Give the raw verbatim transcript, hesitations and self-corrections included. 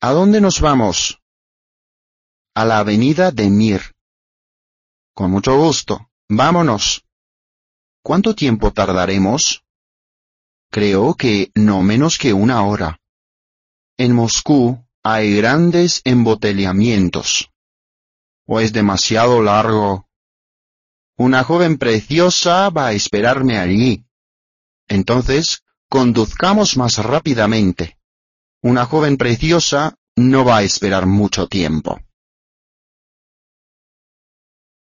¿A dónde nos vamos? A la avenida de Mir. Con mucho gusto. Vámonos. ¿Cuánto tiempo tardaremos? Creo que no menos que una hora. En Moscú hay grandes embotellamientos. ¿O es demasiado largo? Una joven preciosa va a esperarme allí. Entonces, conduzcamos más rápidamente. Una joven preciosa no va a esperar mucho tiempo.